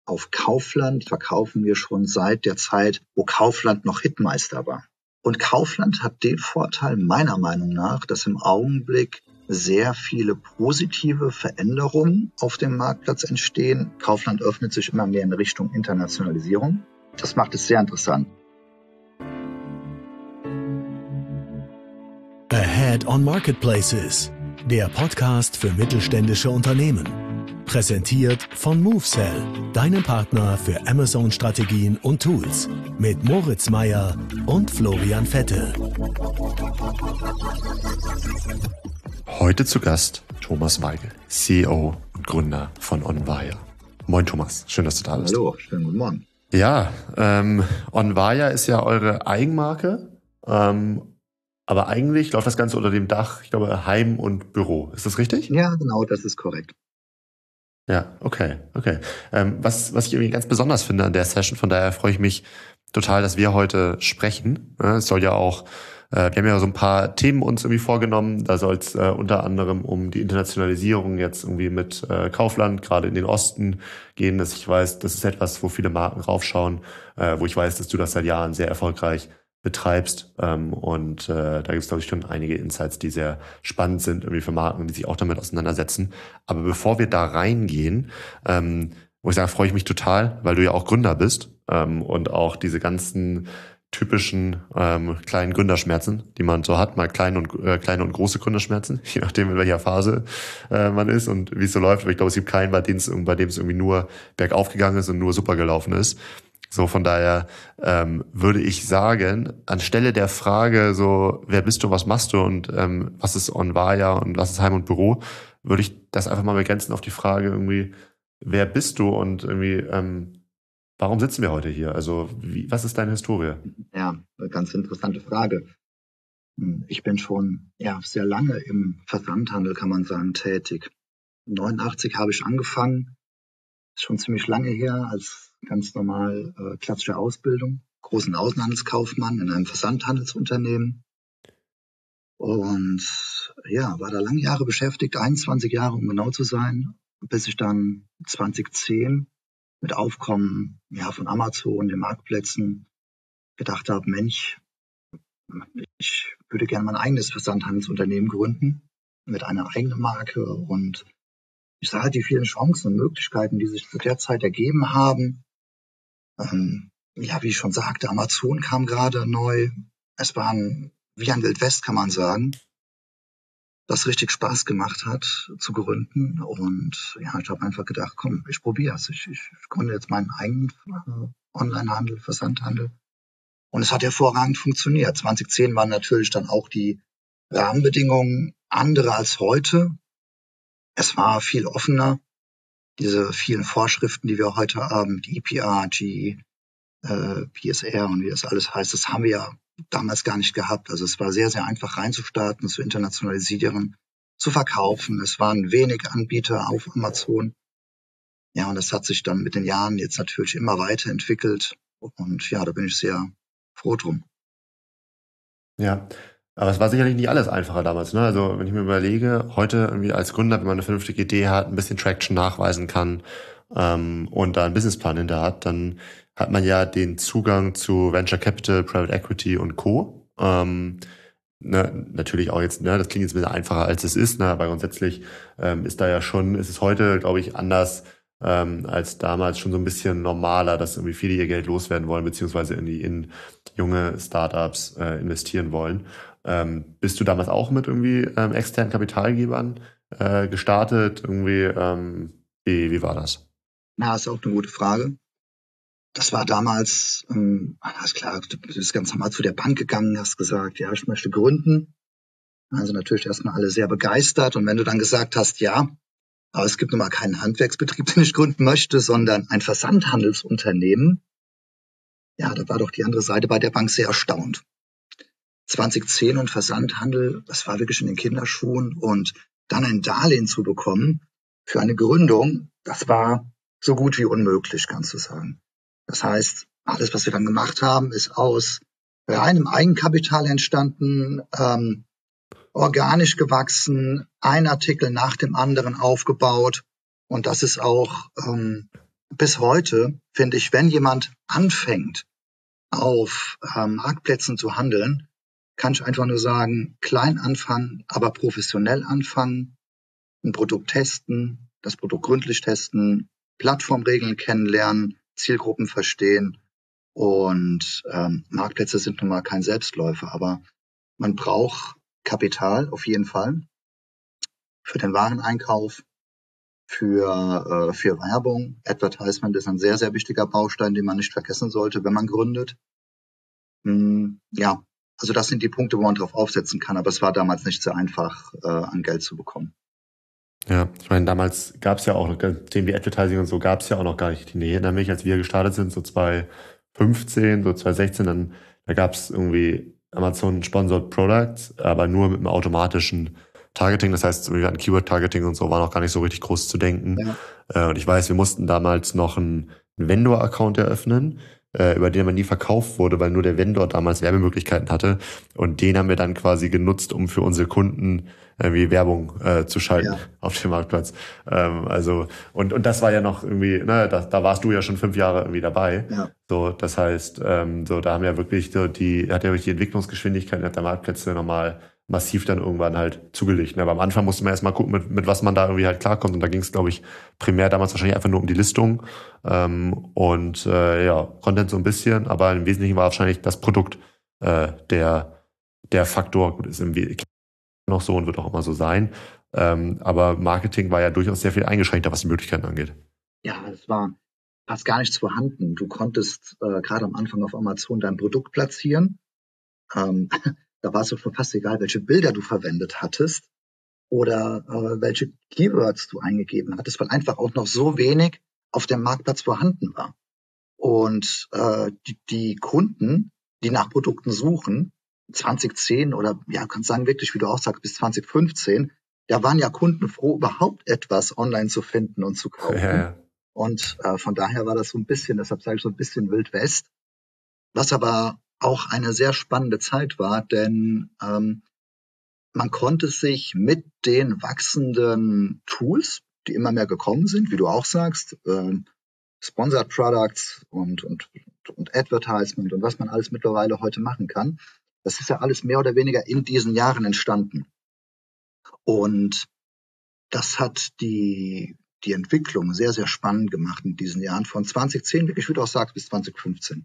auf Kaufland verkaufen wir schon seit der Zeit, wo Kaufland noch Hitmeister war. Und Kaufland hat den Vorteil meiner Meinung nach, dass im Augenblick sehr viele positive Veränderungen auf dem Marktplatz entstehen. Kaufland öffnet sich immer mehr in Richtung Internationalisierung. Das macht es sehr interessant. Ahead on Marketplaces, der Podcast für mittelständische Unternehmen. Präsentiert von MoveSell, deinem Partner für Amazon-Strategien und Tools. Mit Moritz Meyer und Florian Vettel. Heute zu Gast Thomas Weigel, CEO und Gründer von OnVaya. Moin Thomas, schön, dass du da bist. Hallo, schönen guten Morgen. Ja, OnVaya ist ja eure Eigenmarke, aber eigentlich läuft das Ganze unter dem Dach, ich glaube, Heim und Büro. Ist das richtig? Ja, genau, das ist korrekt. Ja, okay. Was ich irgendwie ganz besonders finde an der Session, von daher freue ich mich total, dass wir heute sprechen. Es soll ja auch, wir haben ja so ein paar Themen uns irgendwie vorgenommen. Da soll es unter anderem um die Internationalisierung jetzt irgendwie mit Kaufland, gerade in den Osten gehen. Dass ich weiß, das ist etwas, wo viele Marken raufschauen, wo ich weiß, dass du das seit Jahren sehr erfolgreich betreibst. Und da gibt es, glaube ich, schon einige Insights, die sehr spannend sind, irgendwie für Marken, die sich auch damit auseinandersetzen. Aber bevor wir da reingehen, muss ich sagen, freue ich mich total, weil du ja auch Gründer bist und auch diese ganzen typischen kleinen Gründerschmerzen, die man so hat, mal kleine und große Gründerschmerzen, je nachdem in welcher Phase man ist und wie es so läuft. Aber ich glaube, es gibt keinen, bei dem es irgendwie nur bergauf gegangen ist und nur super gelaufen ist. So, von daher würde ich sagen, anstelle der Frage so, wer bist du, was machst du und was ist OnVaya und was ist Heim und Büro, würde ich das einfach mal begrenzen auf die Frage irgendwie, wer bist du und irgendwie, warum sitzen wir heute hier? Also, was ist deine Historie? Ja, eine ganz interessante Frage. Ich bin schon sehr lange im Versandhandel, kann man sagen, tätig. 89 habe ich angefangen, ist schon ziemlich lange her, als ganz normal klassische Ausbildung, großen Außenhandelskaufmann in einem Versandhandelsunternehmen und war da lange Jahre beschäftigt, 21 Jahre, um genau zu sein, bis ich dann 2010 mit Aufkommen von Amazon, den Marktplätzen, gedacht habe, Mensch, ich würde gerne mein eigenes Versandhandelsunternehmen gründen mit einer eigenen Marke und ich sah halt die vielen Chancen und Möglichkeiten, die sich zu der Zeit ergeben haben. Wie ich schon sagte, Amazon kam gerade neu. Es war wie ein Wildwest, kann man sagen, das richtig Spaß gemacht hat zu gründen. Und ich habe einfach gedacht, komm, ich probiere es. Ich gründe jetzt meinen eigenen Onlinehandel, Versandhandel. Und es hat hervorragend funktioniert. 2010 waren natürlich dann auch die Rahmenbedingungen andere als heute. Es war viel offener. Diese vielen Vorschriften, die wir heute haben, die EPR, PSR und wie das alles heißt, das haben wir ja damals gar nicht gehabt. Also es war sehr, sehr einfach reinzustarten, zu internationalisieren, zu verkaufen. Es waren wenig Anbieter auf Amazon. Ja, und das hat sich dann mit den Jahren jetzt natürlich immer weiterentwickelt. Und da bin ich sehr froh drum. Ja, aber es war sicherlich nicht alles einfacher damals, ne? Also wenn ich mir überlege, heute irgendwie als Gründer, wenn man eine vernünftige Idee hat, ein bisschen Traction nachweisen kann und da einen Businessplan hinter hat, dann hat man ja den Zugang zu Venture Capital, Private Equity und Co. Natürlich auch jetzt, das klingt jetzt ein bisschen einfacher als es ist, aber grundsätzlich ist es heute, glaube ich, anders als damals, schon so ein bisschen normaler, dass irgendwie viele ihr Geld loswerden wollen, beziehungsweise in junge Startups investieren wollen. Bist du damals auch mit irgendwie externen Kapitalgebern gestartet? Irgendwie, wie war das? Ist auch eine gute Frage. Das war damals, ist klar, du bist ganz normal zu der Bank gegangen, hast gesagt, ja, ich möchte gründen. Also natürlich erstmal alle sehr begeistert. Und wenn du dann gesagt hast, ja, aber es gibt nun mal keinen Handwerksbetrieb, den ich gründen möchte, sondern ein Versandhandelsunternehmen, da war doch die andere Seite bei der Bank sehr erstaunt. 2010 und Versandhandel, das war wirklich in den Kinderschuhen. Und dann ein Darlehen zu bekommen für eine Gründung, das war so gut wie unmöglich, kannst du sagen. Das heißt, alles, was wir dann gemacht haben, ist aus reinem Eigenkapital entstanden, organisch gewachsen, ein Artikel nach dem anderen aufgebaut. Und das ist auch bis heute finde ich, wenn jemand anfängt, auf Marktplätzen zu handeln, kann ich einfach nur sagen, klein anfangen, aber professionell anfangen, ein Produkt testen, das Produkt gründlich testen, Plattformregeln kennenlernen, Zielgruppen verstehen. Und Marktplätze sind nun mal kein Selbstläufer, aber man braucht Kapital auf jeden Fall für den Wareneinkauf, für Werbung. Advertisement ist ein sehr, sehr wichtiger Baustein, den man nicht vergessen sollte, wenn man gründet. Ja, also das sind die Punkte, wo man drauf aufsetzen kann, aber es war damals nicht so einfach, an Geld zu bekommen. Ja, ich meine, damals gab es ja auch noch, Themen wie Advertising und so gab es ja auch noch gar nicht. Ich erinnere mich, als wir gestartet sind, so 2015, so 2016, da gab es irgendwie Amazon Sponsored Products, aber nur mit einem automatischen Targeting. Das heißt, wir hatten Keyword-Targeting und so, war noch gar nicht so richtig groß zu denken. Ja. Und ich weiß, wir mussten damals noch einen Vendor-Account eröffnen, über den aber nie verkauft wurde, weil nur der Vendor damals Werbemöglichkeiten hatte. Und den haben wir dann quasi genutzt, um für unsere Kunden irgendwie Werbung zu schalten auf dem Marktplatz. Und das war ja noch irgendwie, ne, da warst du ja schon 5 Jahre irgendwie dabei. Ja. So, das heißt, da haben ja wirklich hat ja wirklich die Entwicklungsgeschwindigkeit der Marktplätze nochmal massiv dann irgendwann halt zugelegt. Aber am Anfang musste man erstmal gucken, mit was man da irgendwie halt klarkommt. Und da ging es, glaube ich, primär damals wahrscheinlich einfach nur um die Listung Content so ein bisschen, aber im Wesentlichen war wahrscheinlich das Produkt der Faktor. Gut, ist im noch so und wird auch immer so sein. Aber Marketing war ja durchaus sehr viel eingeschränkter, was die Möglichkeiten angeht. Ja, es war fast gar nichts vorhanden. Du konntest gerade am Anfang auf Amazon dein Produkt platzieren. Da war es schon fast egal, welche Bilder du verwendet hattest oder welche Keywords du eingegeben hattest, weil einfach auch noch so wenig auf dem Marktplatz vorhanden war. Und die Kunden, die nach Produkten suchen, 2010 oder ja, kannst sagen wirklich, wie du auch sagst, bis 2015, da waren ja Kunden froh, überhaupt etwas online zu finden und zu kaufen. Ja. Und von daher war das so ein bisschen, deshalb sage ich so ein bisschen Wild West, was aber auch eine sehr spannende Zeit war, denn man konnte sich mit den wachsenden Tools, die immer mehr gekommen sind, wie du auch sagst, Sponsored Products und Advertisement und was man alles mittlerweile heute machen kann, das ist ja alles mehr oder weniger in diesen Jahren entstanden. Und das hat die Entwicklung sehr, sehr spannend gemacht in diesen Jahren, von 2010, wirklich, wie du auch sagst, bis 2015.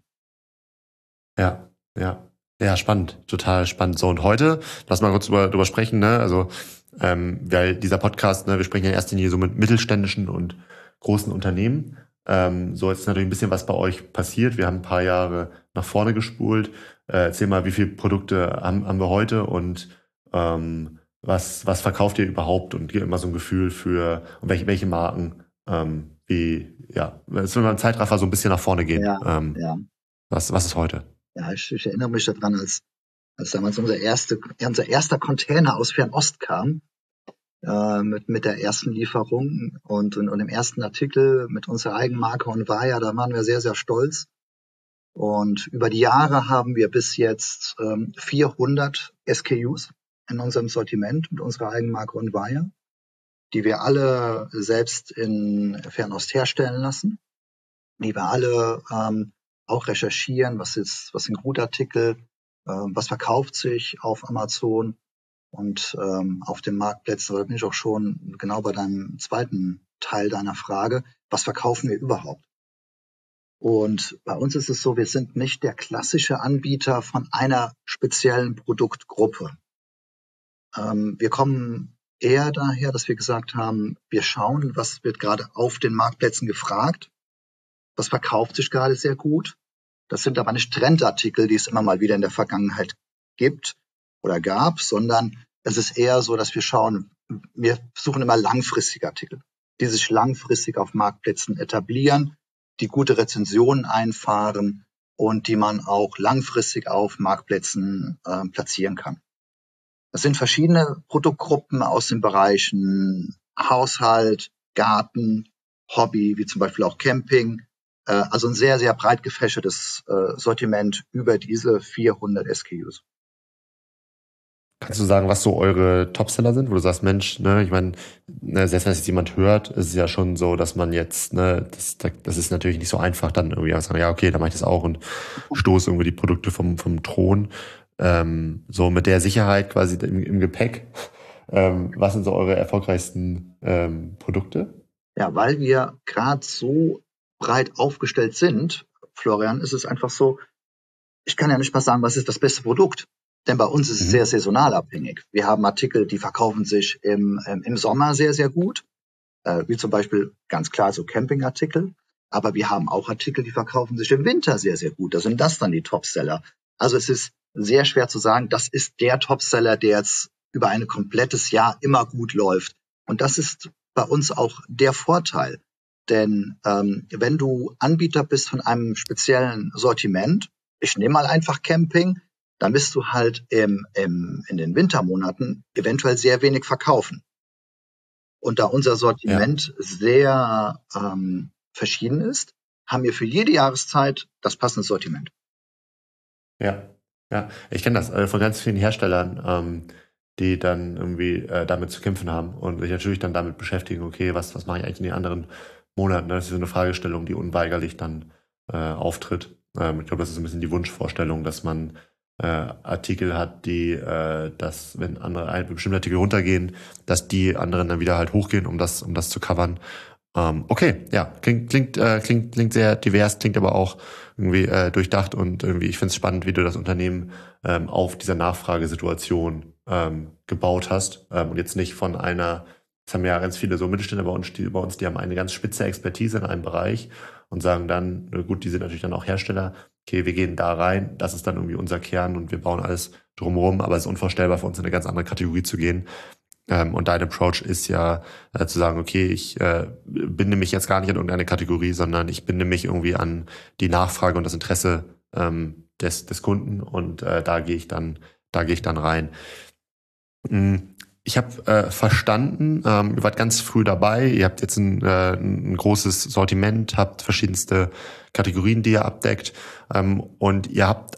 Ja, spannend, total spannend. So, und heute, lass mal kurz drüber sprechen, ne? Also, weil dieser Podcast, ne, wir sprechen ja in erster Linie so mit mittelständischen und großen Unternehmen. So, jetzt ist natürlich ein bisschen was bei euch passiert. Wir haben ein paar Jahre nach vorne gespult. Erzähl mal, wie viele Produkte haben wir heute und was verkauft ihr überhaupt, und gib immer so ein Gefühl für welche Marken, jetzt will man im Zeitraffer so ein bisschen nach vorne gehen. Was ist heute? Ja, ich erinnere mich daran, als damals unser erster Container aus Fernost kam, mit der ersten Lieferung und dem ersten Artikel mit unserer Eigenmarke Onvaya, da waren wir sehr, sehr stolz. Und über die Jahre haben wir bis jetzt 400 SKUs in unserem Sortiment mit unserer Eigenmarke Onvaya, die wir alle selbst in Fernost herstellen lassen, die wir alle auch recherchieren, was sind Gutartikel, was verkauft sich auf Amazon und auf dem Marktplatz. Da bin ich auch schon genau bei deinem zweiten Teil deiner Frage, was verkaufen wir überhaupt? Und bei uns ist es so, wir sind nicht der klassische Anbieter von einer speziellen Produktgruppe. Wir kommen eher daher, dass wir gesagt haben, wir schauen, was wird gerade auf den Marktplätzen gefragt, was verkauft sich gerade sehr gut. Das sind aber nicht Trendartikel, die es immer mal wieder in der Vergangenheit gibt oder gab, sondern es ist eher so, dass wir schauen, wir suchen immer langfristige Artikel, die sich langfristig auf Marktplätzen etablieren, die gute Rezensionen einfahren und die man auch langfristig auf Marktplätzen platzieren kann. Das sind verschiedene Produktgruppen aus den Bereichen Haushalt, Garten, Hobby, wie zum Beispiel auch Camping. Also ein sehr, sehr breit gefächertes Sortiment über diese 400 SKUs. Kannst du sagen, was so eure Topseller sind, wo du sagst, Mensch, ne, ich meine, ne, selbst wenn es jetzt jemand hört, ist es ja schon so, dass man jetzt, ne, das ist natürlich nicht so einfach, dann irgendwie sagen, ja, okay, dann mache ich das auch und stoße irgendwie die Produkte vom Thron. So mit der Sicherheit quasi im Gepäck. Was sind so eure erfolgreichsten Produkte? Ja, weil wir gerade so breit aufgestellt sind, Florian, ist es einfach so, ich kann ja nicht mal sagen, was ist das beste Produkt. Denn bei uns ist es sehr Mhm. saisonal abhängig. Wir haben Artikel, die verkaufen sich im Sommer sehr, sehr gut, wie zum Beispiel ganz klar so Campingartikel. Aber wir haben auch Artikel, die verkaufen sich im Winter sehr, sehr gut. Da sind das dann die Topseller. Also es ist sehr schwer zu sagen, das ist der Topseller, der jetzt über ein komplettes Jahr immer gut läuft. Und das ist bei uns auch der Vorteil. Denn wenn du Anbieter bist von einem speziellen Sortiment, ich nehme mal einfach Camping, dann wirst du halt in den Wintermonaten eventuell sehr wenig verkaufen. Und da unser Ja. Sortiment sehr verschieden ist, haben wir für jede Jahreszeit das passende Sortiment. Ja, ja, ich kenne das von ganz vielen Herstellern, die dann irgendwie damit zu kämpfen haben und sich natürlich dann damit beschäftigen, okay, was mache ich eigentlich in den anderen Monaten? Ne? Das ist so eine Fragestellung, die unweigerlich dann auftritt. Ich glaube, das ist ein bisschen die Wunschvorstellung, dass man Artikel hat, die, dass wenn bestimmte Artikel runtergehen, dass die anderen dann wieder halt hochgehen, um das zu covern. Okay, ja, klingt sehr divers, klingt aber auch irgendwie durchdacht und irgendwie, ich finde es spannend, wie du das Unternehmen auf dieser Nachfragesituation gebaut hast und jetzt nicht von einer, das haben ja ganz viele so Mittelständler bei uns, die haben eine ganz spitze Expertise in einem Bereich und sagen dann, na gut, die sind natürlich dann auch Hersteller, okay, wir gehen da rein, das ist dann irgendwie unser Kern und wir bauen alles drumherum, aber es ist unvorstellbar für uns in eine ganz andere Kategorie zu gehen. Und dein Approach ist ja zu sagen, okay, ich binde mich jetzt gar nicht an irgendeine Kategorie, sondern ich binde mich irgendwie an die Nachfrage und das Interesse des Kunden und da gehe ich dann rein. Mm, Ich habe verstanden, ihr wart ganz früh dabei, ihr habt jetzt ein großes Sortiment, habt verschiedenste Kategorien, die ihr abdeckt und ihr habt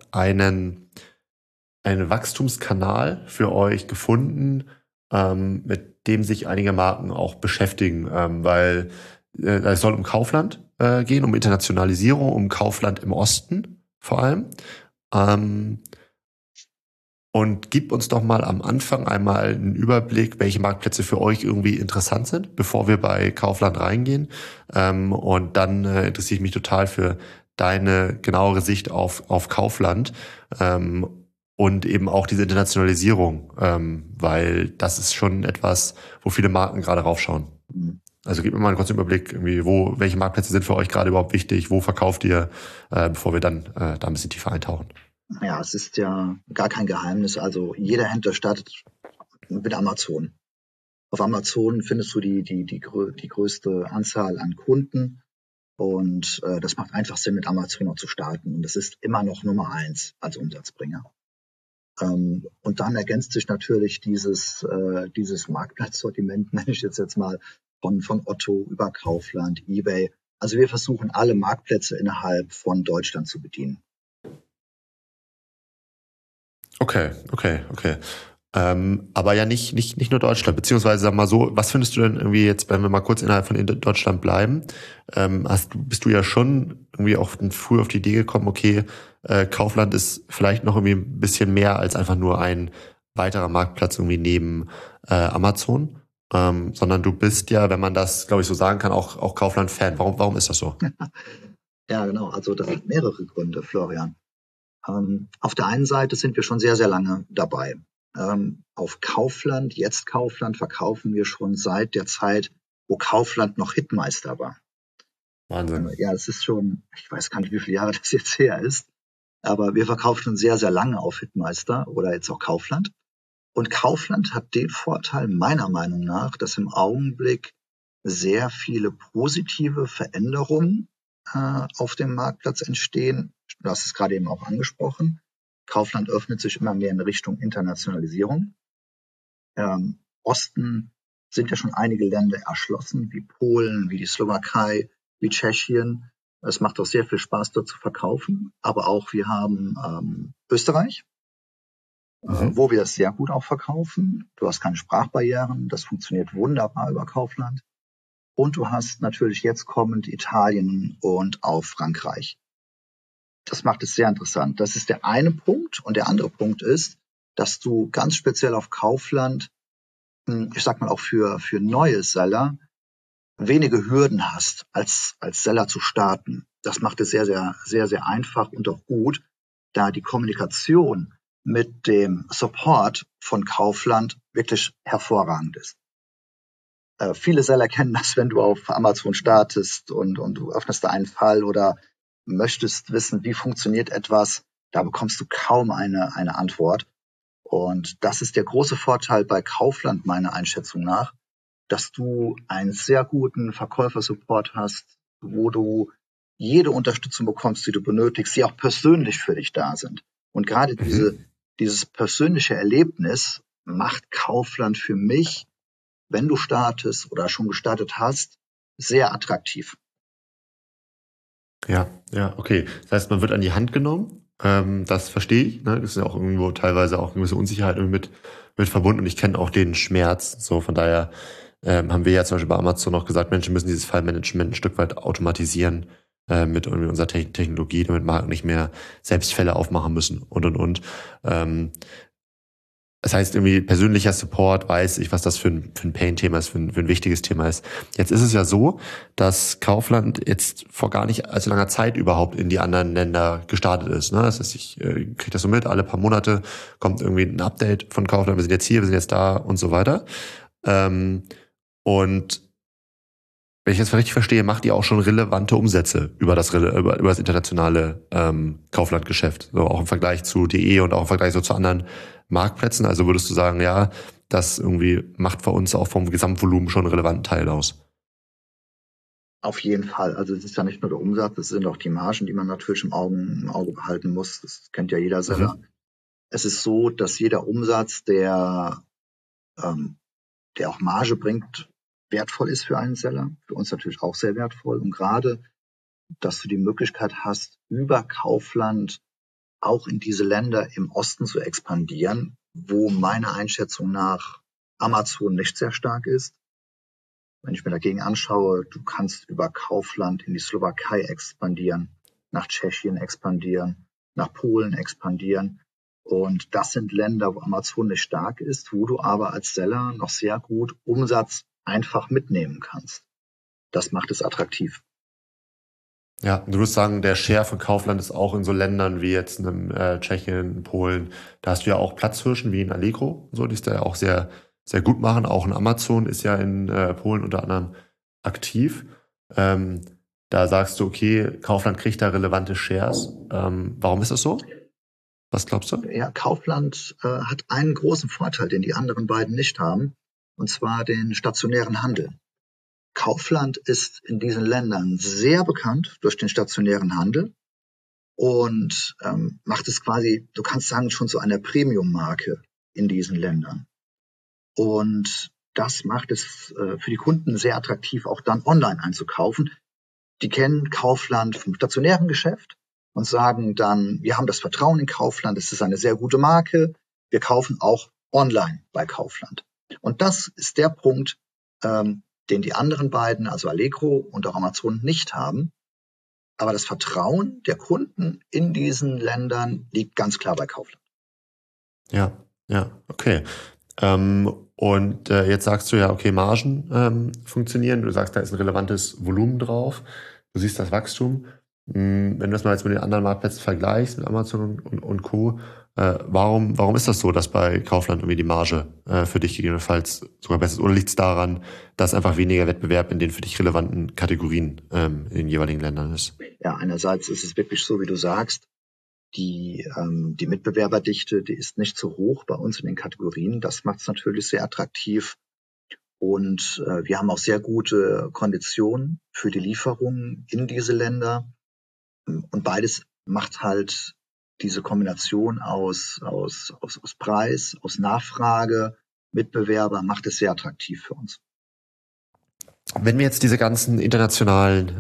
einen Wachstumskanal für euch gefunden, mit dem sich einige Marken auch beschäftigen, weil es soll um Kaufland gehen, um Internationalisierung, um Kaufland im Osten vor allem. Ähm, und gib uns doch mal am Anfang einmal einen Überblick, welche Marktplätze für euch irgendwie interessant sind, bevor wir bei Kaufland reingehen. Und dann interessiere ich mich total für deine genauere Sicht auf Kaufland. Und eben auch diese Internationalisierung, weil das ist schon etwas, wo viele Marken gerade raufschauen. Mhm. Also gib mir mal einen kurzen Überblick, irgendwie, welche Marktplätze sind für euch gerade überhaupt wichtig, wo verkauft ihr, bevor wir dann da ein bisschen tiefer eintauchen. Ja, es ist ja gar kein Geheimnis. Also jeder Händler startet mit Amazon. Auf Amazon findest du die größte Anzahl an Kunden. Und das macht einfach Sinn, mit Amazon auch zu starten. Und das ist immer noch Nummer 1 als Umsatzbringer. Und dann ergänzt sich natürlich dieses Marktplatzsortiment, nenne ich jetzt mal, von Otto über Kaufland, eBay. Also wir versuchen alle Marktplätze innerhalb von Deutschland zu bedienen. Okay. Aber ja nicht nur Deutschland, beziehungsweise sag mal so, was findest du denn irgendwie jetzt, wenn wir mal kurz innerhalb von Deutschland bleiben, bist du ja schon irgendwie auch früh auf die Idee gekommen, okay, Kaufland ist vielleicht noch irgendwie ein bisschen mehr als einfach nur ein weiterer Marktplatz irgendwie neben Amazon, sondern du bist ja, wenn man das, glaube ich, so sagen kann, auch Kaufland-Fan. Warum ist das so? Ja, genau. Also das hat mehrere Gründe, Florian. Auf der einen Seite sind wir schon sehr, sehr lange dabei. Auf Kaufland, jetzt Kaufland, verkaufen wir schon seit der Zeit, wo Kaufland noch Hitmeister war. Wahnsinn. Ja, es ist schon, ich weiß gar nicht, wie viele Jahre das jetzt her ist, aber wir verkaufen schon sehr, sehr lange auf Hitmeister oder jetzt auch Kaufland. Und Kaufland hat den Vorteil meiner Meinung nach, dass im Augenblick sehr viele positive Veränderungen auf dem Marktplatz entstehen. Du hast es gerade eben auch angesprochen. Kaufland öffnet sich immer mehr in Richtung Internationalisierung. Osten sind ja schon einige Länder erschlossen, wie Polen, wie die Slowakei, wie Tschechien. Es macht auch sehr viel Spaß, dort zu verkaufen. Aber auch wir haben Österreich. wo wir es sehr gut auch verkaufen. Du hast keine Sprachbarrieren, das funktioniert wunderbar über Kaufland. Und du hast natürlich jetzt kommend Italien und auch Frankreich. Das macht es sehr interessant. Das ist der eine Punkt. Und der andere Punkt ist, dass du ganz speziell auf Kaufland, ich sag mal auch für neue Seller, wenige Hürden hast, als Seller zu starten. Das macht es sehr, sehr, sehr, sehr einfach und auch gut, da die Kommunikation mit dem Support von Kaufland wirklich hervorragend ist. Viele Seller kennen das, wenn du auf Amazon startest und du öffnest da einen Fall oder möchtest wissen, wie funktioniert etwas, da bekommst du kaum eine Antwort. Und das ist der große Vorteil bei Kaufland meiner Einschätzung nach, dass du einen sehr guten Verkäufersupport hast, wo du jede Unterstützung bekommst, die du benötigst, die auch persönlich für dich da sind. Und gerade dieses persönliche Erlebnis macht Kaufland für mich, wenn du startest oder schon gestartet hast, sehr attraktiv. Ja, okay. Das heißt, man wird an die Hand genommen. Das verstehe ich. Ne? Das ist ja auch irgendwo teilweise auch eine gewisse Unsicherheit mit verbunden. Und ich kenne auch den Schmerz. So, von daher haben wir ja zum Beispiel bei Amazon noch gesagt, Menschen müssen dieses Fallmanagement ein Stück weit automatisieren mit irgendwie unserer Technologie, damit Marken nicht mehr selbst Fälle aufmachen müssen und. Das heißt, irgendwie persönlicher Support, weiß ich, was das für ein Pain-Thema ist, für ein wichtiges Thema ist. Jetzt ist es ja so, dass Kaufland jetzt vor gar nicht allzu langer Zeit überhaupt in die anderen Länder gestartet ist. Ne? Das heißt, ich kriege das so mit, alle paar Monate kommt irgendwie ein Update von Kaufland, wir sind jetzt hier, wir sind jetzt da und so weiter. Und wenn ich das richtig verstehe, macht ihr auch schon relevante Umsätze über das internationale Kauflandgeschäft. So auch im Vergleich zu DE und auch im Vergleich so zu anderen Marktplätzen. Also würdest du sagen, ja, das irgendwie macht für uns auch vom Gesamtvolumen schon einen relevanten Teil aus? Auf jeden Fall. Also es ist ja nicht nur der Umsatz, es sind auch die Margen, die man natürlich im Auge behalten muss. Das kennt ja jeder Seller. Es ist so, dass jeder Umsatz, der auch Marge bringt, wertvoll ist für einen Seller. Für uns natürlich auch sehr wertvoll. Und gerade, dass du die Möglichkeit hast, über Kaufland auch in diese Länder im Osten zu expandieren, wo meiner Einschätzung nach Amazon nicht sehr stark ist. Wenn ich mir dagegen anschaue, du kannst über Kaufland in die Slowakei expandieren, nach Tschechien expandieren, nach Polen expandieren. Und das sind Länder, wo Amazon nicht stark ist, wo du aber als Seller noch sehr gut Umsatz einfach mitnehmen kannst. Das macht es attraktiv. Ja, du würdest sagen, der Share von Kaufland ist auch in so Ländern wie jetzt in Tschechien, Polen, da hast du ja auch Platzhirschen wie in Allegro, so, die es da ja auch sehr, sehr gut machen. Auch in Amazon ist ja in Polen unter anderem aktiv. Da sagst du, okay, Kaufland kriegt da relevante Shares. Warum ist das so? Was glaubst du? Ja, Kaufland hat einen großen Vorteil, den die anderen beiden nicht haben, und zwar den stationären Handel. Kaufland ist in diesen Ländern sehr bekannt durch den stationären Handel und macht es quasi, du kannst sagen, schon zu einer Premium-Marke in diesen Ländern. Und das macht es für die Kunden sehr attraktiv, auch dann online einzukaufen. Die kennen Kaufland vom stationären Geschäft und sagen dann, wir haben das Vertrauen in Kaufland, es ist eine sehr gute Marke, wir kaufen auch online bei Kaufland. Und das ist der Punkt, den die anderen beiden, also Allegro und auch Amazon, nicht haben. Aber das Vertrauen der Kunden in diesen Ländern liegt ganz klar bei Kaufland. Ja, okay. Und jetzt sagst du ja, okay, Margen funktionieren. Du sagst, da ist ein relevantes Volumen drauf. Du siehst das Wachstum. Wenn du das mal jetzt mit den anderen Marktplätzen vergleichst, mit Amazon und Co., warum ist das so, dass bei Kaufland irgendwie die Marge für dich gegebenenfalls sogar besser ist? Oder liegt es daran, dass einfach weniger Wettbewerb in den für dich relevanten Kategorien in den jeweiligen Ländern ist? Ja, einerseits ist es wirklich so, wie du sagst, die Mitbewerberdichte, die ist nicht so hoch bei uns in den Kategorien. Das macht es natürlich sehr attraktiv. Und wir haben auch sehr gute Konditionen für die Lieferungen in diese Länder. Und beides macht halt diese Kombination aus Preis, aus Nachfrage, Mitbewerber, macht es sehr attraktiv für uns. Wenn wir jetzt diese ganzen internationalen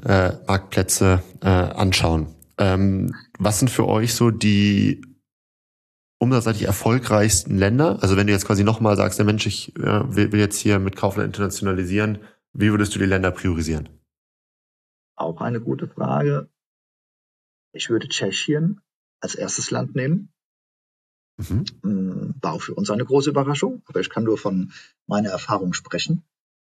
Marktplätze anschauen, was sind für euch so die umsatzseitig erfolgreichsten Länder? Also wenn du jetzt quasi nochmal sagst, der Mensch, ich will jetzt hier mit Kaufland internationalisieren, wie würdest du die Länder priorisieren? Auch eine gute Frage. Ich würde Tschechien als erstes Land nehmen. War auch für uns eine große Überraschung, aber ich kann nur von meiner Erfahrung sprechen.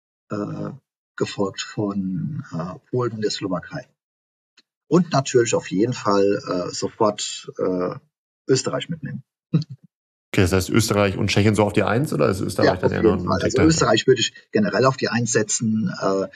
Gefolgt von Polen und der Slowakei. Und natürlich auf jeden Fall sofort Österreich mitnehmen. Okay, das heißt Österreich und Tschechien so auf die 1 oder ist Österreich dann eher noch ein Tick Also Österreich würde ich generell auf die 1 setzen.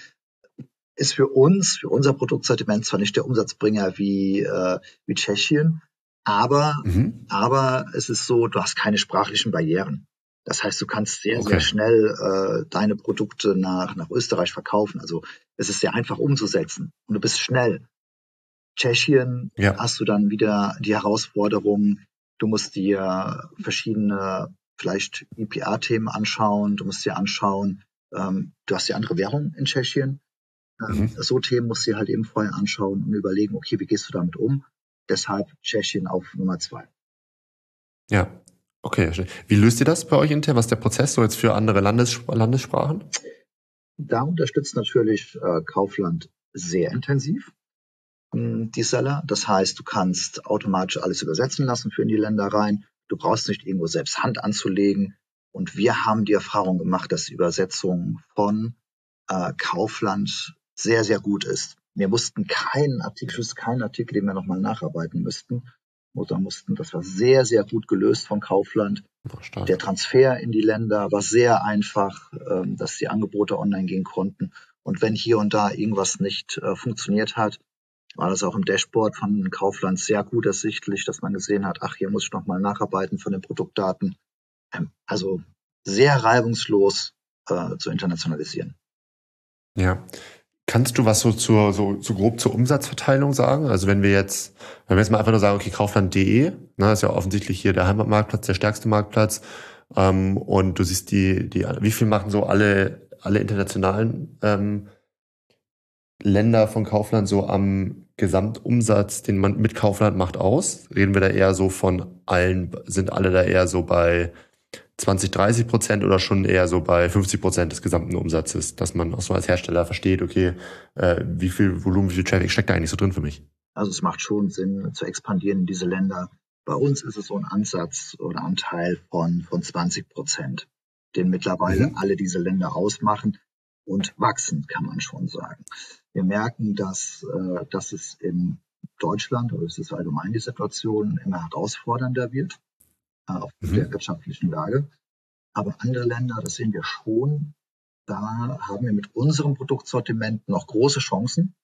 Ist für uns, für unser Produktsortiment zwar nicht der Umsatzbringer wie Tschechien, aber es ist so, du hast keine sprachlichen Barrieren. Das heißt, du kannst sehr schnell deine Produkte nach Österreich verkaufen. Also es ist sehr einfach umzusetzen und du bist schnell. Tschechien hast du dann wieder die Herausforderung, du musst dir verschiedene vielleicht IPA-Themen anschauen, du musst dir anschauen, du hast die andere Währung in Tschechien. So Themen musst du dir halt eben vorher anschauen und überlegen, okay, wie gehst du damit um? Deshalb Tschechien auf Nummer 2. Ja, okay. Wie löst ihr das bei euch intern? Was ist der Prozess so jetzt für andere Landessprachen? Da unterstützt natürlich Kaufland sehr intensiv die Seller. Das heißt, du kannst automatisch alles übersetzen lassen für in die Länder rein. Du brauchst nicht irgendwo selbst Hand anzulegen. Und wir haben die Erfahrung gemacht, dass die Übersetzung von Kaufland sehr, sehr gut ist. Wir mussten keinen Artikel, den wir nochmal nacharbeiten müssten. Das war sehr, sehr gut gelöst von Kaufland. Der Transfer in die Länder war sehr einfach, dass die Angebote online gehen konnten. Und wenn hier und da irgendwas nicht funktioniert hat, war das auch im Dashboard von Kaufland sehr gut ersichtlich, dass man gesehen hat, ach, hier muss ich nochmal nacharbeiten von den Produktdaten. Also sehr reibungslos zu internationalisieren. Ja. Kannst du was so grob zur Umsatzverteilung sagen? Also wenn wir jetzt mal einfach nur sagen, okay, Kaufland.de, ist ja offensichtlich hier der Heimatmarktplatz, der stärkste Marktplatz, und du siehst wie viel machen so alle internationalen Länder von Kaufland so am Gesamtumsatz, den man mit Kaufland macht, aus? Reden wir da eher so von sind alle da eher so bei 20-30% oder schon eher so bei 50% des gesamten Umsatzes, dass man auch so als Hersteller versteht, okay, wie viel Volumen, wie viel Traffic steckt da eigentlich so drin für mich? Also es macht schon Sinn, zu expandieren in diese Länder. Bei uns ist es so ein Ansatz oder Anteil von 20%, den mittlerweile alle diese Länder ausmachen und wachsen, kann man schon sagen. Wir merken, dass es in Deutschland, oder es ist allgemein die Situation, immer herausfordernder wird, aufgrund der wirtschaftlichen Lage. Aber andere Länder, das sehen wir schon, da haben wir mit unserem Produktsortiment noch große Chancen,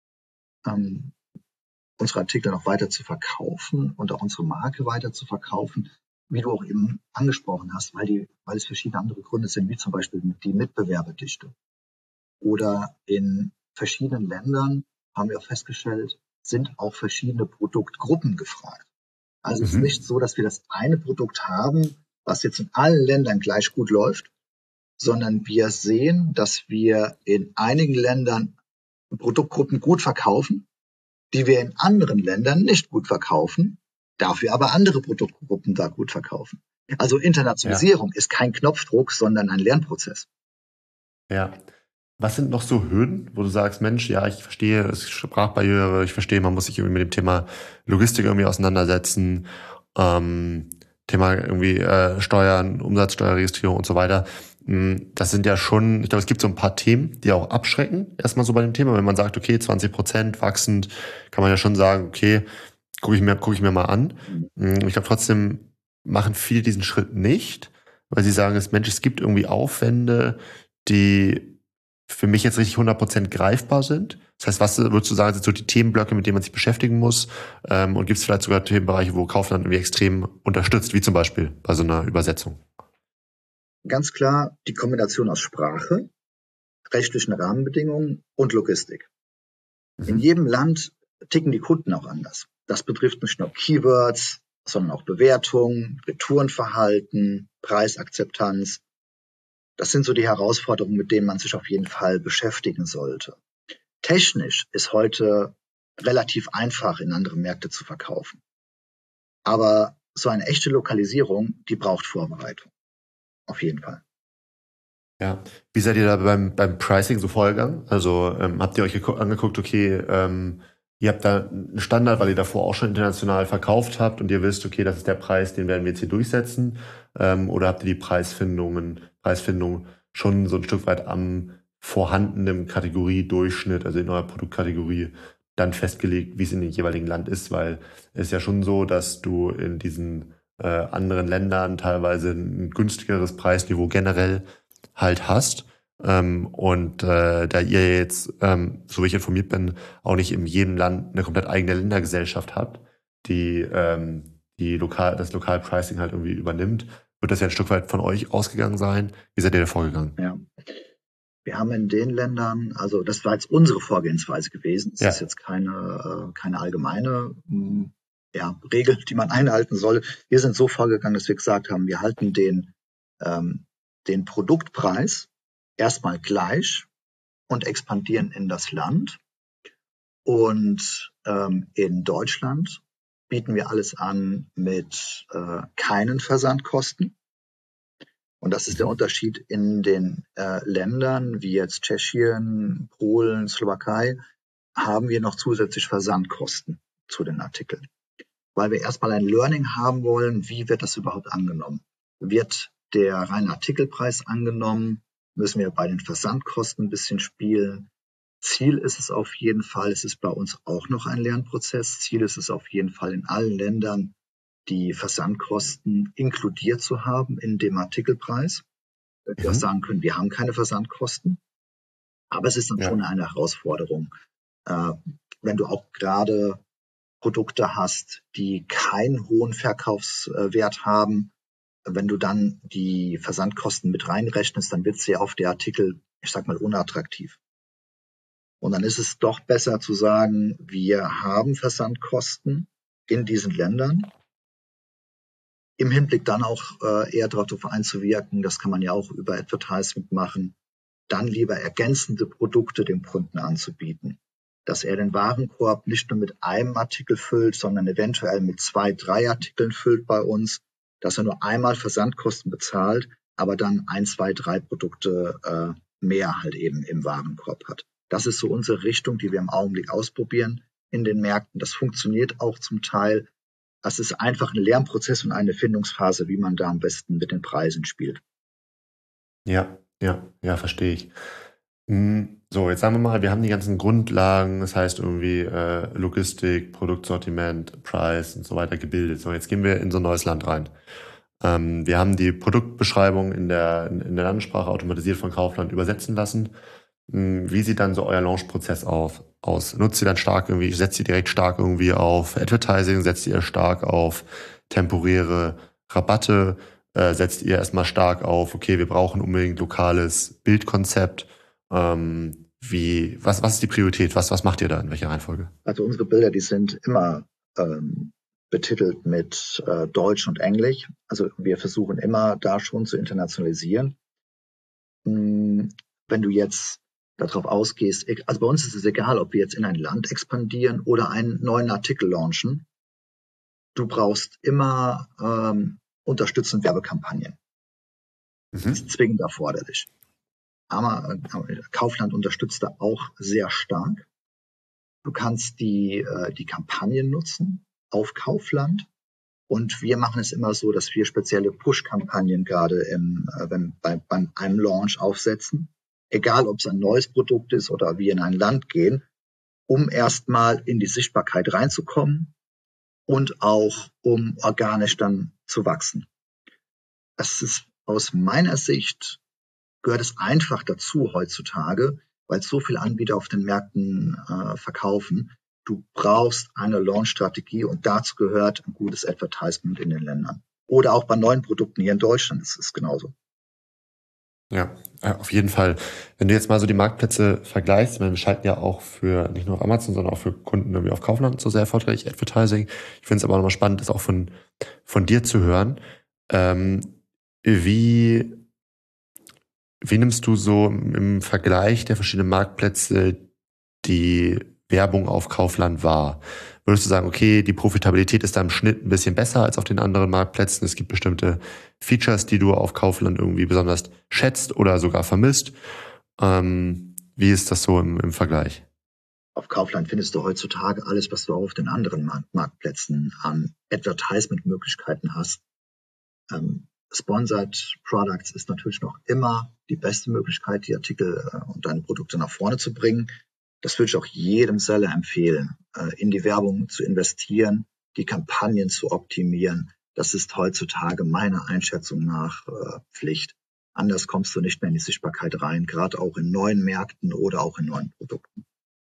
unsere Artikel noch weiter zu verkaufen und auch unsere Marke weiter zu verkaufen, wie du auch eben angesprochen hast, weil es verschiedene andere Gründe sind, wie zum Beispiel die Mitbewerberdichte. Oder in verschiedenen Ländern, haben wir auch festgestellt, sind auch verschiedene Produktgruppen gefragt. Also es ist nicht so, dass wir das eine Produkt haben, was jetzt in allen Ländern gleich gut läuft, sondern wir sehen, dass wir in einigen Ländern Produktgruppen gut verkaufen, die wir in anderen Ländern nicht gut verkaufen, dafür aber andere Produktgruppen da gut verkaufen. Also Internationalisierung ist kein Knopfdruck, sondern ein Lernprozess. Ja. Was sind noch so Hürden, wo du sagst, Mensch, ja, ich verstehe, es ist Sprachbarriere, ich verstehe, man muss sich irgendwie mit dem Thema Logistik irgendwie auseinandersetzen, Thema irgendwie Steuern, Umsatzsteuerregistrierung und so weiter. Das sind ja schon, ich glaube, es gibt so ein paar Themen, die auch abschrecken, erstmal so bei dem Thema. Wenn man sagt, okay, 20% wachsend, kann man ja schon sagen, okay, gucke ich mir mal an. Ich glaube, trotzdem machen viele diesen Schritt nicht, weil sie sagen, Mensch, es gibt irgendwie Aufwände, die für mich jetzt richtig 100% greifbar sind. Das heißt, was würdest du sagen, sind so die Themenblöcke, mit denen man sich beschäftigen muss? Und gibt es vielleicht sogar Themenbereiche, wo Kaufland irgendwie extrem unterstützt, wie zum Beispiel bei so einer Übersetzung? Ganz klar die Kombination aus Sprache, rechtlichen Rahmenbedingungen und Logistik. In jedem Land ticken die Kunden auch anders. Das betrifft nicht nur Keywords, sondern auch Bewertung, Retourenverhalten, Preisakzeptanz. Das sind so die Herausforderungen, mit denen man sich auf jeden Fall beschäftigen sollte. Technisch ist heute relativ einfach, in andere Märkte zu verkaufen. Aber so eine echte Lokalisierung, die braucht Vorbereitung. Auf jeden Fall. Ja. Wie seid ihr da beim Pricing so vorgegangen? Also habt ihr euch angeguckt, okay, ihr habt da einen Standard, weil ihr davor auch schon international verkauft habt und ihr wisst, okay, das ist der Preis, den werden wir jetzt hier durchsetzen? Oder habt ihr die Preisfindung schon so ein Stück weit am vorhandenen Kategoriedurchschnitt, also in eurer Produktkategorie, dann festgelegt, wie es in dem jeweiligen Land ist? Weil es ist ja schon so, dass du in diesen anderen Ländern teilweise ein günstigeres Preisniveau generell halt hast. Da ihr jetzt, so wie ich informiert bin, auch nicht in jedem Land eine komplett eigene Ländergesellschaft habt, die das Lokalpricing halt irgendwie übernimmt, wird das ja ein Stück weit von euch ausgegangen sein. Wie seid ihr da vorgegangen? Ja. Wir haben in den Ländern, also das war jetzt unsere Vorgehensweise gewesen. Es ist jetzt keine allgemeine Regel, die man einhalten soll. Wir sind so vorgegangen, dass wir gesagt haben, wir halten den Produktpreis erstmal gleich und expandieren in das Land. Und in Deutschland bieten wir alles an mit keinen Versandkosten. Und das ist der Unterschied in den Ländern wie jetzt Tschechien, Polen, Slowakei, haben wir noch zusätzlich Versandkosten zu den Artikeln. Weil wir erstmal ein Learning haben wollen, wie wird das überhaupt angenommen? Wird der reine Artikelpreis angenommen? Müssen wir bei den Versandkosten ein bisschen spielen? Ziel ist es auf jeden Fall, es ist bei uns auch noch ein Lernprozess, Ziel ist es auf jeden Fall in allen Ländern, die Versandkosten inkludiert zu haben in dem Artikelpreis. Wir auch sagen können, wir haben keine Versandkosten, aber es ist dann schon eine Herausforderung. Wenn du auch gerade Produkte hast, die keinen hohen Verkaufswert haben, wenn du dann die Versandkosten mit reinrechnest, dann wird sehr oft der Artikel, ich sag mal, unattraktiv. Und dann ist es doch besser zu sagen, wir haben Versandkosten in diesen Ländern, im Hinblick dann auch eher darauf einzuwirken, das kann man ja auch über Advertisement machen, dann lieber ergänzende Produkte dem Kunden anzubieten. Dass er den Warenkorb nicht nur mit einem Artikel füllt, sondern eventuell mit 2, 3 Artikeln füllt bei uns, dass er nur einmal Versandkosten bezahlt, aber dann 1, 2, 3 Produkte mehr halt eben im Warenkorb hat. Das ist so unsere Richtung, die wir im Augenblick ausprobieren in den Märkten. Das funktioniert auch zum Teil. Das ist einfach ein Lernprozess und eine Findungsphase, wie man da am besten mit den Preisen spielt. Ja, verstehe ich. So, jetzt sagen wir mal, wir haben die ganzen Grundlagen, das heißt irgendwie Logistik, Produktsortiment, Preis und so weiter gebildet. So, jetzt gehen wir in so ein neues Land rein. Wir haben die Produktbeschreibung in der Landessprache automatisiert von Kaufland übersetzen lassen. Wie sieht dann so euer Launch-Prozess aus? Nutzt ihr dann setzt ihr direkt stark irgendwie auf Advertising, setzt ihr stark auf temporäre Rabatte, setzt ihr erstmal stark auf, okay, wir brauchen unbedingt lokales Bildkonzept? Was ist die Priorität? Was macht ihr da in welcher Reihenfolge? Also unsere Bilder, die sind immer betitelt mit Deutsch und Englisch. Also wir versuchen immer da schon zu internationalisieren. Wenn du jetzt darauf ausgehst, also bei uns ist es egal, ob wir jetzt in ein Land expandieren oder einen neuen Artikel launchen. Du brauchst immer unterstützende Werbekampagnen. Das ist zwingend erforderlich. Aber Kaufland unterstützt da auch sehr stark. Du kannst die Kampagnen nutzen auf Kaufland. Und wir machen es immer so, dass wir spezielle Push-Kampagnen gerade bei einem Launch aufsetzen. Egal, ob es ein neues Produkt ist oder wir in ein Land gehen, um erstmal in die Sichtbarkeit reinzukommen und auch um organisch dann zu wachsen. Das ist aus meiner Sicht gehört es einfach dazu heutzutage, weil so viele Anbieter auf den Märkten verkaufen. Du brauchst eine Launch-Strategie und dazu gehört ein gutes Advertisement in den Ländern. Oder auch bei neuen Produkten hier in Deutschland ist es genauso. Ja, auf jeden Fall. Wenn du jetzt mal so die Marktplätze vergleichst, wir schalten ja auch für nicht nur auf Amazon, sondern auch für Kunden irgendwie auf Kaufland so sehr erfolgreich Advertising. Ich finde es aber auch nochmal spannend, das auch von dir zu hören. Wie nimmst du so im Vergleich der verschiedenen Marktplätze wie Werbung auf Kaufland war? Würdest du sagen, okay, die Profitabilität ist da im Schnitt ein bisschen besser als auf den anderen Marktplätzen? Es gibt bestimmte Features, die du auf Kaufland irgendwie besonders schätzt oder sogar vermisst. Wie ist das so im Vergleich? Auf Kaufland findest du heutzutage alles, was du auch auf den anderen Marktplätzen an Advertisement-Möglichkeiten hast. Sponsored Products ist natürlich noch immer die beste Möglichkeit, die Artikel und deine Produkte nach vorne zu bringen. Das würde ich auch jedem Seller empfehlen, in die Werbung zu investieren, die Kampagnen zu optimieren. Das ist heutzutage meiner Einschätzung nach Pflicht. Anders kommst du nicht mehr in die Sichtbarkeit rein, gerade auch in neuen Märkten oder auch in neuen Produkten.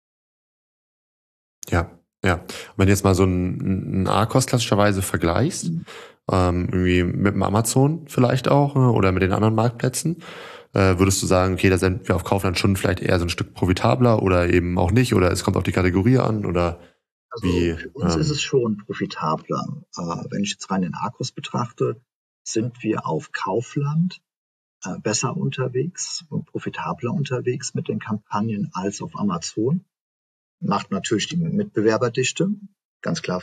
Ja, ja. Und wenn du jetzt mal so ein ARKOS klassischerweise vergleichst, irgendwie mit dem Amazon vielleicht auch, ne, oder mit den anderen Marktplätzen, würdest du sagen, okay, da sind wir auf Kaufland schon vielleicht eher so ein Stück profitabler oder eben auch nicht, oder es kommt auf die Kategorie an, oder Also wie? für uns ist es schon profitabler. Wenn ich jetzt rein den ARKOS betrachte, sind wir auf Kaufland besser unterwegs und profitabler unterwegs mit den Kampagnen als auf Amazon. Macht natürlich die Mitbewerberdichte, ganz klar.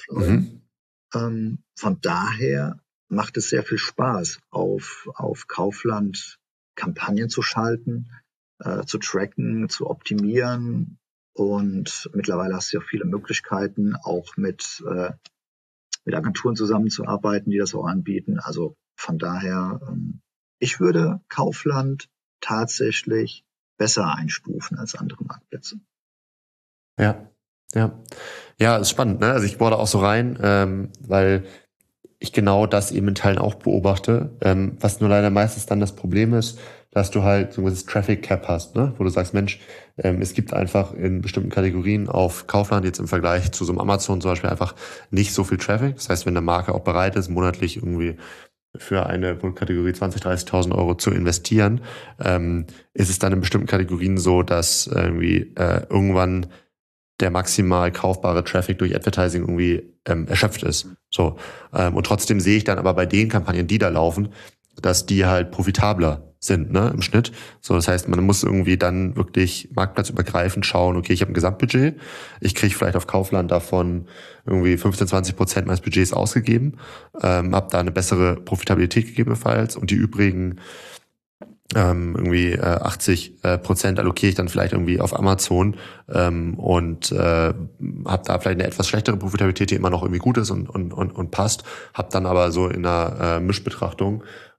Von daher macht es sehr viel Spaß, auf Kaufland Kampagnen zu schalten, zu tracken, zu optimieren. Und mittlerweile hast du ja viele Möglichkeiten, auch mit Agenturen zusammenzuarbeiten, die das auch anbieten. Also von daher, ich würde Kaufland tatsächlich besser einstufen als andere Marktplätze. Ja, ja. Ja, ist spannend, ne? Also ich bohre da auch so rein, weil ich genau das eben in Teilen auch beobachte, was nur leider meistens dann das Problem ist, dass du halt so ein gewisses Traffic Cap hast, ne? Wo du sagst, Mensch, es gibt einfach in bestimmten Kategorien auf Kaufland jetzt im Vergleich zu so einem Amazon zum Beispiel einfach nicht so viel Traffic. Das heißt, wenn eine Marke auch bereit ist, monatlich irgendwie für eine Produktkategorie 20.000, 30.000 Euro zu investieren, ist es dann in bestimmten Kategorien so, dass irgendwie irgendwann der maximal kaufbare Traffic durch Advertising irgendwie erschöpft ist. So. Und trotzdem sehe ich dann aber bei den Kampagnen, die da laufen, dass die halt profitabler sind, ne, im Schnitt. So, das heißt, man muss irgendwie dann wirklich marktplatzübergreifend schauen, okay, ich habe ein Gesamtbudget, ich kriege vielleicht auf Kaufland davon irgendwie 15-20% meines Budgets ausgegeben, habe da eine bessere Profitabilität gegebenenfalls und die übrigen irgendwie 80% allokiere ich dann vielleicht irgendwie auf Amazon und habe da vielleicht eine etwas schlechtere Profitabilität, die immer noch irgendwie gut ist und passt, habe dann aber so in einer Mischbetrachtung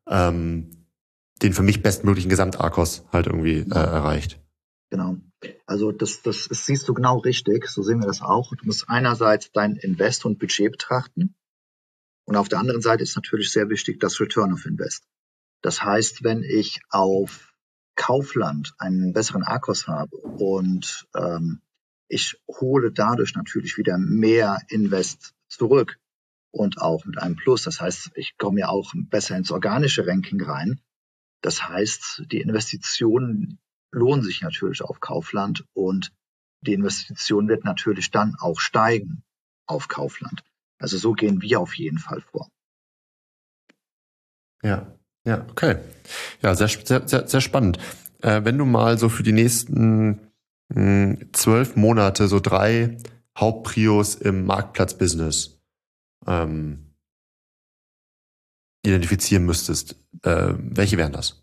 den für mich bestmöglichen Gesamt-ARKOS halt irgendwie erreicht. Genau. Also das siehst du genau richtig, so sehen wir das auch. Du musst einerseits dein Invest und Budget betrachten und auf der anderen Seite ist natürlich sehr wichtig das Return of Invest. Das heißt, wenn ich auf Kaufland einen besseren ARKOS habe und ich hole dadurch natürlich wieder mehr Invest zurück und auch mit einem Plus. Das heißt, ich komme ja auch besser ins organische Ranking rein. Das heißt, die Investitionen lohnen sich natürlich auf Kaufland und die Investition wird natürlich dann auch steigen auf Kaufland. Also so gehen wir auf jeden Fall vor. Ja, ja, okay. Ja, sehr, sehr, sehr, sehr spannend. Wenn du mal so für die nächsten 12 Monate so 3 Hauptprios im Marktplatzbusiness identifizieren müsstest, welche wären das?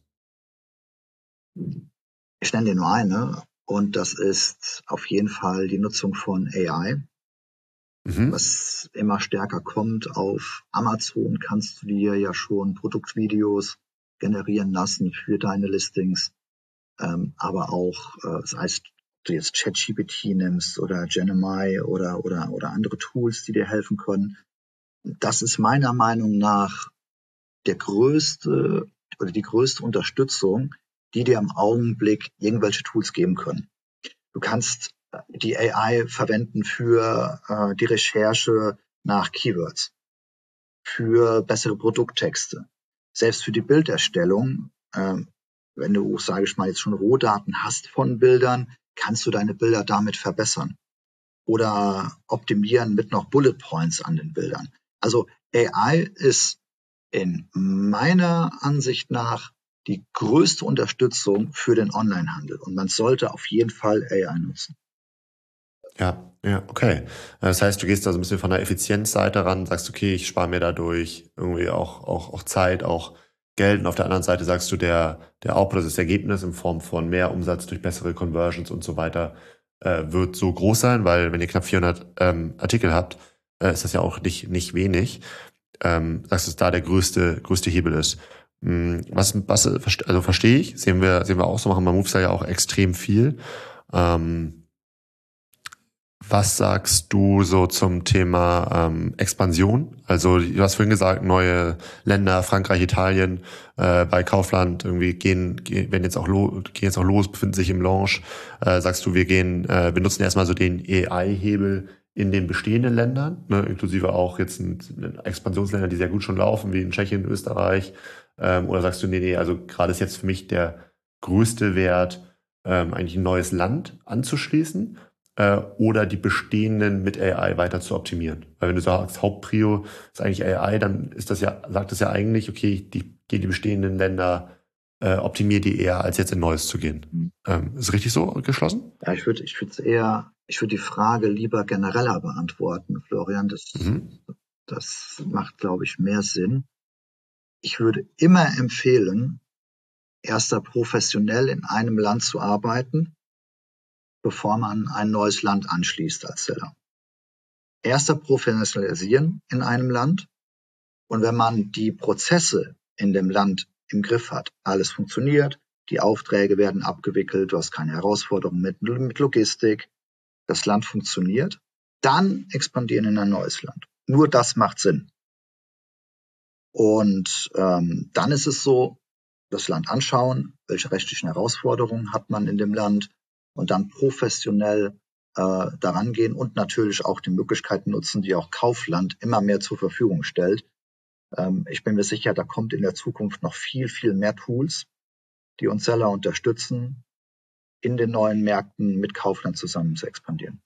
Ich nenne dir nur eine und das ist auf jeden Fall die Nutzung von AI, was immer stärker kommt. Auf Amazon kannst du dir ja schon Produktvideos generieren lassen für deine Listings, aber auch, das heißt, du jetzt ChatGPT nimmst oder Gemini oder andere Tools, die dir helfen können. Das ist meiner Meinung nach die größte Unterstützung, die dir im Augenblick irgendwelche Tools geben können. Du kannst die AI verwenden für die Recherche nach Keywords, für bessere Produkttexte, selbst für die Bilderstellung. Wenn du, sage ich mal, jetzt schon Rohdaten hast von Bildern, kannst du deine Bilder damit verbessern oder optimieren mit noch Bullet Points an den Bildern. Also AI ist in meiner Ansicht nach die größte Unterstützung für den Onlinehandel und man sollte auf jeden Fall AI nutzen. Ja, okay. Das heißt, du gehst da so ein bisschen von der Effizienzseite ran, sagst, okay, ich spare mir dadurch irgendwie auch Zeit, auch Geld. Und auf der anderen Seite sagst du, der Output, das Ergebnis in Form von mehr Umsatz durch bessere Conversions und so weiter, wird so groß sein, weil wenn ihr knapp 400 Artikel habt, ist das ja auch nicht wenig. Sagst du, dass da der größte Hebel ist. Also verstehe ich, sehen wir auch so, machen bei Movesell ja auch extrem viel. Was sagst du so zum Thema Expansion? Also du hast vorhin gesagt, neue Länder, Frankreich, Italien, bei Kaufland irgendwie gehen jetzt auch los, befinden sich im Launch. Sagst du, wir nutzen erstmal so den AI-Hebel in den bestehenden Ländern, ne, inklusive auch jetzt Expansionsländer, die sehr gut schon laufen, wie in Tschechien, Österreich. Oder sagst du, nee, also gerade ist jetzt für mich der größte Wert, eigentlich ein neues Land anzuschließen? Oder die bestehenden mit AI weiter zu optimieren. Weil wenn du sagst, Hauptprio ist eigentlich AI, dann sagt das ja eigentlich, okay, ich gehe die bestehenden Länder, optimiere die eher, als jetzt in Neues zu gehen. Ist richtig so geschlossen? Ja, ich würde die Frage lieber genereller beantworten, Florian. Das macht, glaube ich, mehr Sinn. Ich würde immer empfehlen, erst professionell in einem Land zu arbeiten, bevor man ein neues Land anschließt als Seller. Erster professionalisieren in einem Land, und wenn man die Prozesse in dem Land im Griff hat, alles funktioniert, die Aufträge werden abgewickelt, du hast keine Herausforderungen mit Logistik, das Land funktioniert, dann expandieren in ein neues Land. Nur das macht Sinn. Und dann ist es so, das Land anschauen, welche rechtlichen Herausforderungen hat man in dem Land, und dann professionell daran gehen und natürlich auch die Möglichkeiten nutzen, die auch Kaufland immer mehr zur Verfügung stellt. Ich bin mir sicher, da kommt in der Zukunft noch viel, viel mehr Tools, die uns Seller unterstützen, in den neuen Märkten mit Kaufland zusammen zu expandieren.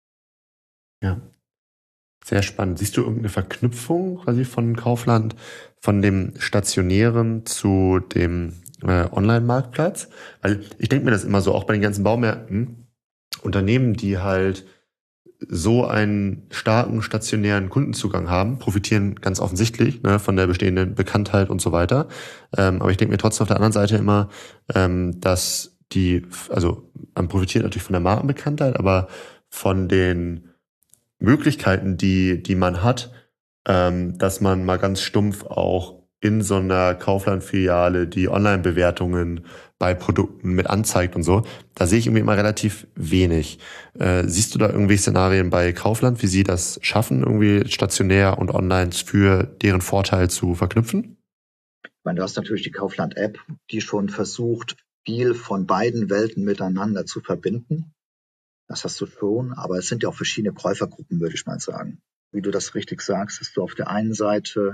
Ja, sehr spannend. Siehst du irgendeine Verknüpfung quasi von Kaufland, von dem Stationären zu dem Online-Marktplatz? Weil ich denke mir das immer so, auch bei den ganzen Baumärkten, Unternehmen, die halt so einen starken stationären Kundenzugang haben, profitieren ganz offensichtlich, ne, von der bestehenden Bekanntheit und so weiter. Aber ich denke mir trotzdem auf der anderen Seite immer, dass man profitiert natürlich von der Markenbekanntheit, aber von den Möglichkeiten, die man hat, dass man mal ganz stumpf auch in so einer Kaufland-Filiale die Online-Bewertungen bei Produkten mit anzeigt und so, da sehe ich irgendwie immer relativ wenig. Siehst du da irgendwie Szenarien bei Kaufland, wie sie das schaffen, irgendwie stationär und online für deren Vorteil zu verknüpfen? Ich meine, du hast natürlich die Kaufland-App, die schon versucht, viel von beiden Welten miteinander zu verbinden. Das hast du schon, aber es sind ja auch verschiedene Käufergruppen, würde ich mal sagen. Wie du das richtig sagst, hast du auf der einen Seite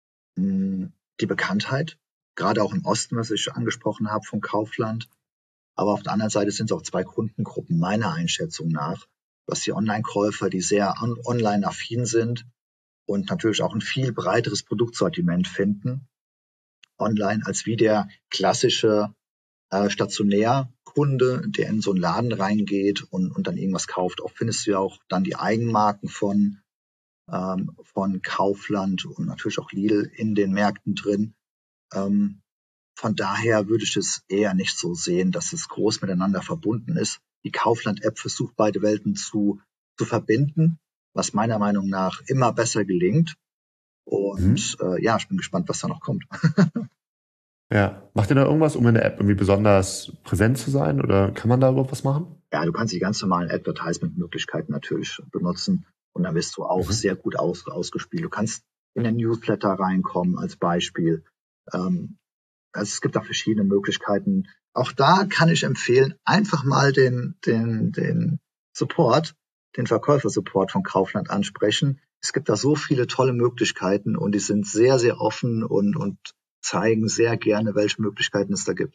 die Bekanntheit, gerade auch im Osten, was ich angesprochen habe, von Kaufland. Aber auf der anderen Seite sind es auch zwei Kundengruppen, meiner Einschätzung nach, was die Online-Käufer, die sehr online-affin sind und natürlich auch ein viel breiteres Produktsortiment finden, online, als wie der klassische Stationärkunde, der in so einen Laden reingeht und dann irgendwas kauft. Oft findest du ja auch dann die Eigenmarken von Kaufland und natürlich auch Lidl in den Märkten drin. Von daher würde ich es eher nicht so sehen, dass es groß miteinander verbunden ist. Die Kaufland-App versucht, beide Welten zu verbinden, was meiner Meinung nach immer besser gelingt. Und ich bin gespannt, was da noch kommt. Ja, macht ihr da irgendwas, um in der App irgendwie besonders präsent zu sein, oder kann man da überhaupt was machen? Ja, du kannst die ganz normalen Advertisement-Möglichkeiten natürlich benutzen und dann bist du auch sehr gut ausgespielt. Du kannst in den Newsletter reinkommen als Beispiel. Also es gibt da verschiedene Möglichkeiten. Auch da kann ich empfehlen, einfach mal den Support, den Verkäufersupport von Kaufland ansprechen. Es gibt da so viele tolle Möglichkeiten und die sind sehr, sehr offen und zeigen sehr gerne, welche Möglichkeiten es da gibt.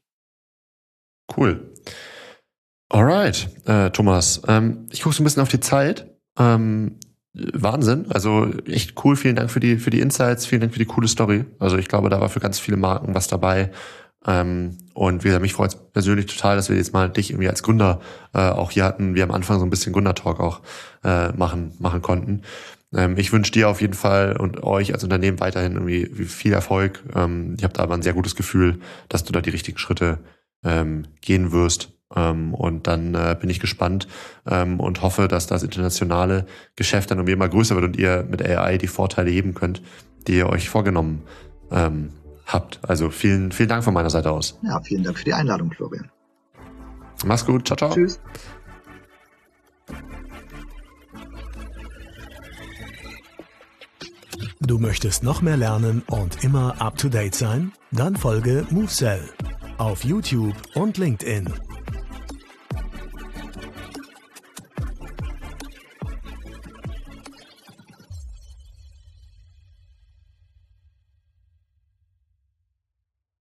Cool. Alright, Thomas. Ich gucke so ein bisschen auf die Zeit. Wahnsinn, also echt cool. Vielen Dank für die Insights, vielen Dank für die coole Story. Also ich glaube, da war für ganz viele Marken was dabei, Und wie gesagt, mich freut es persönlich total, dass wir jetzt mal dich irgendwie als Gründer auch hier hatten. Wir am Anfang so ein bisschen Gründertalk auch machen konnten. Ich wünsche dir auf jeden Fall und euch als Unternehmen weiterhin irgendwie viel Erfolg. Ich habe da aber ein sehr gutes Gefühl, dass du da die richtigen Schritte gehen wirst. Und dann bin ich gespannt und hoffe, dass das internationale Geschäft dann irgendwie immer größer wird und ihr mit AI die Vorteile heben könnt, die ihr euch vorgenommen habt. Also vielen Dank von meiner Seite aus. Ja, vielen Dank für die Einladung, Florian. Mach's gut. Ciao, ciao. Tschüss. Du möchtest noch mehr lernen und immer up to date sein? Dann folge MoveSell auf YouTube und LinkedIn.